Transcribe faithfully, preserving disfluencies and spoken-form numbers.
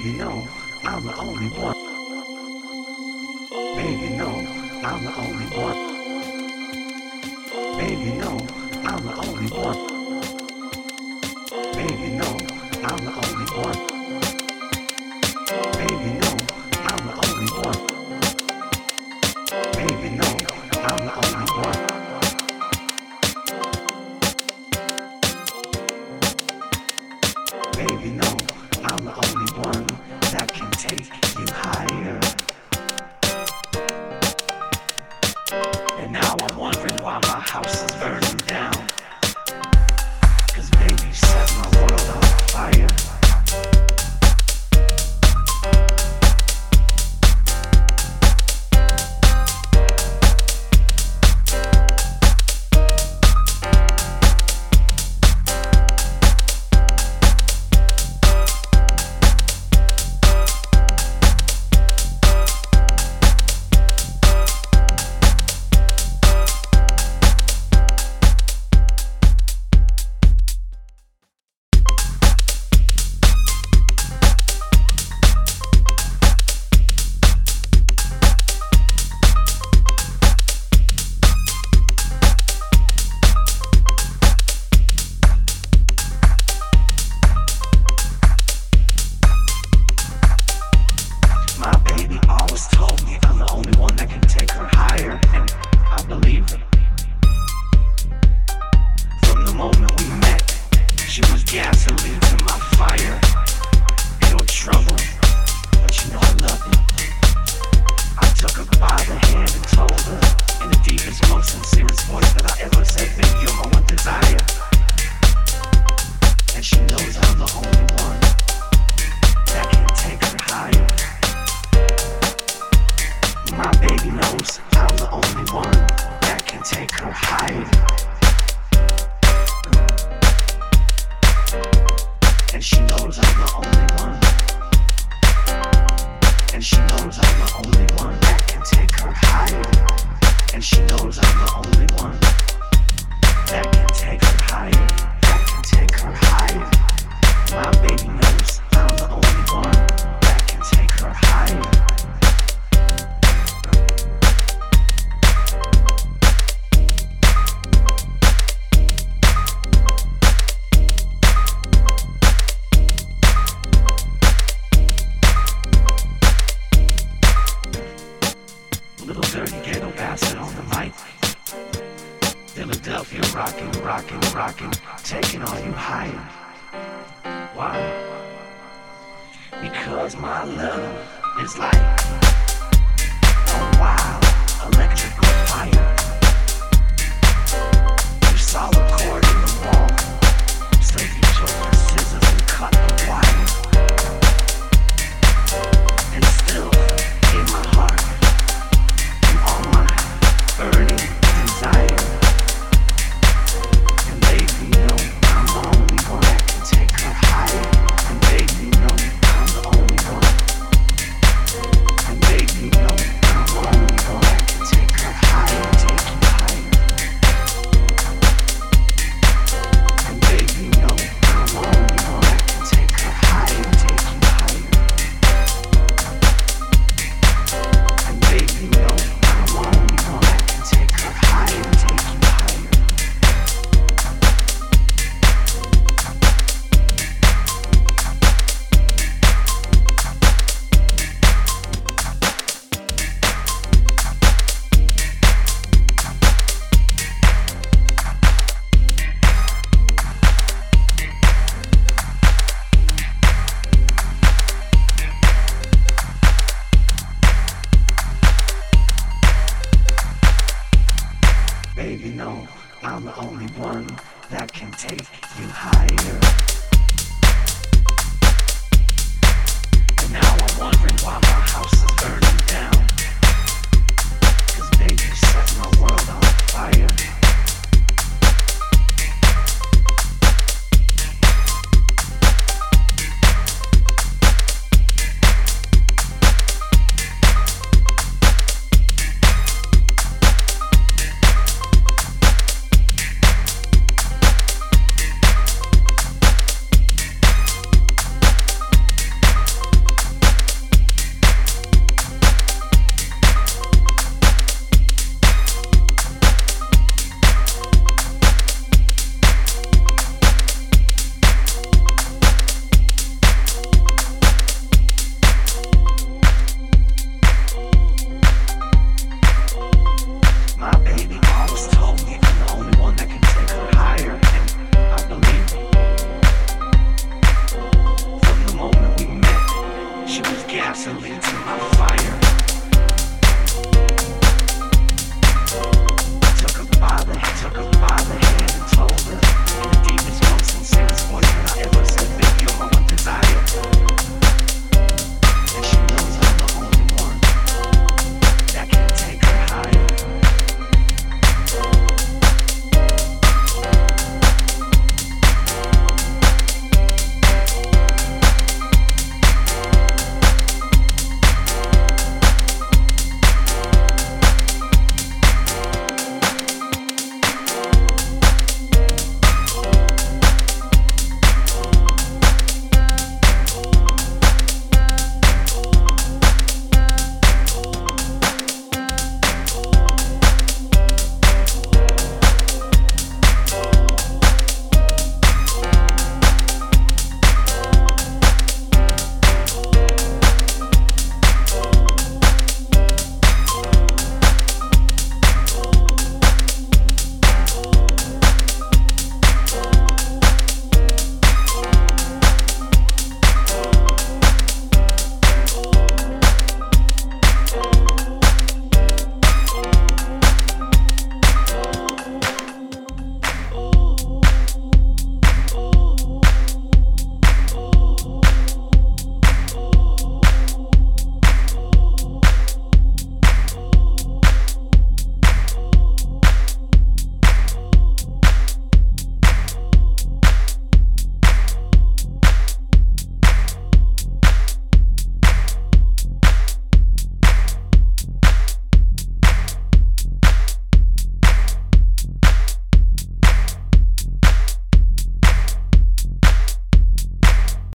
Baby, no, I'm the only one. Baby, no, I'm the only one. Baby, no, I'm the only one. Baby, no, I'm the only one. Baby, no, I'm the only one. Baby, no, I'm the only one. Baby, no, I'm the only one that can take you higher. And now I'm wondering why my house is burning down. 'Cause baby set my world on fire. Gasoline to my fire. Ain't no trouble, but you know I love you. I took her by the hand and told her in the deepest, most sincerest voice that I ever said, baby, you're my one desire. And she knows I'm the only one that can take her higher. My baby knows I'm the only one that can take her higher. And she knows I'm the only one. And she knows I'm the only one that can take her higher. And she knows I'm the only one that can take her higher. That can take her higher. My baby knows I'm the only one that can take her higher. Little dirty ghetto bastard on the mic. Philadelphia rockin', rockin', rockin', taking all you higher. Why? Because my love is like a wild electrical fire. You saw a cord in the wall, so you took your scissors and cut the wire. And still in my heart, burning desire. And baby, know I'm the only one that can take her higher. And baby, know I'm the only one. And baby, know I'm the only one that can take her higher, take you higher. And baby, know I'm the only one that can take her higher, take you higher. And baby, know I'm the only one that can take her higher, take you higher. Baby, no, I'm the only one that can take you higher. And now I'm wondering why my house is burning down. 'Cause baby set my world on fire. gasoline to my fire.